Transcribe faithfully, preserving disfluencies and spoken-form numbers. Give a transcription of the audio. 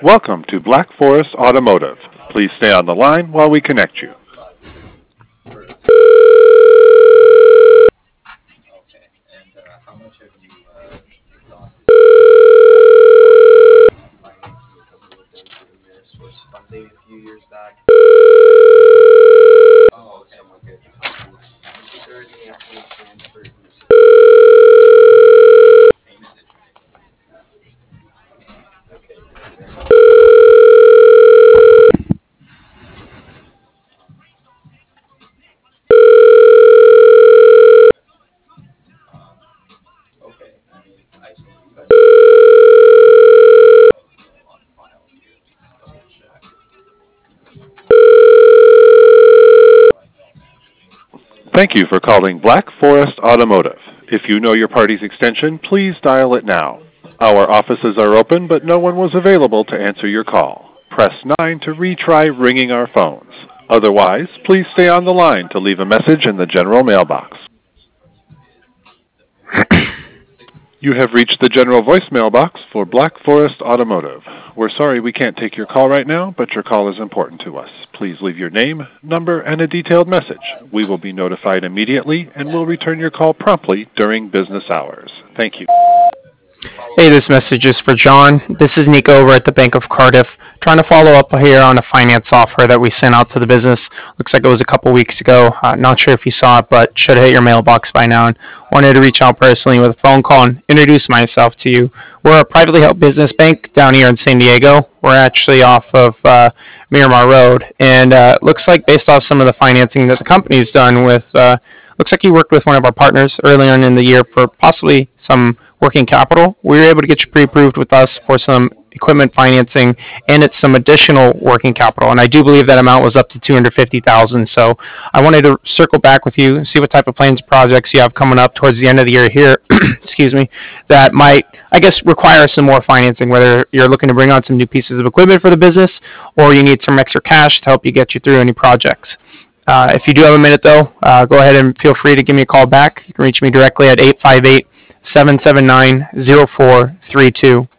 Welcome to Black Forest Automotive. Please stay on the line while we connect you. Okay, and uh, how much have you uh, exhausted financing a couple of things in your source funding a few years back? Oh, okay, okay. Is there anything else in plans for use? Payment that you're making? Okay. Okay, I mean, I believe I on file here. Just double check. Thank you for calling Black Forest Automotive. If you know your party's extension, please dial it now. Our offices are open, but no one was available to answer your call. Press nine to retry ringing our phones. Otherwise, please stay on the line to leave a message in the general mailbox. You have reached the general voicemail box for Black Forest Automotive. We're sorry we can't take your call right now, but your call is important to us. Please leave your name, number, and a detailed message. We will be notified immediately and will return your call promptly during business hours. Thank you. Hey, this message is for John. This is Nico over at the Bank of Cardiff, trying to follow up here on a finance offer that we sent out to the business. Looks like it was a couple weeks ago. Uh, not sure if you saw it, but should have hit your mailbox by now. And wanted to reach out personally with a phone call and introduce myself to you. We're a privately held business bank down here in San Diego. We're actually off of uh, Miramar Road, and uh, looks like based off some of the financing that the company's done with, uh, looks like you worked with one of our partners early on in the year for possibly some working capital. We were able to get you pre-approved with us for some equipment financing and it's some additional working capital. And I do believe that amount was up to two hundred fifty thousand dollars. So I wanted to circle back with you and see what type of plans projects you have coming up towards the end of the year here, excuse me, that might, I guess, require some more financing, whether you're looking to bring on some new pieces of equipment for the business or you need some extra cash to help you get you through any projects. Uh, if you do have a minute, though, uh, go ahead and feel free to give me a call back. You can reach me directly at eight five eight, seven seven nine, zero four three two.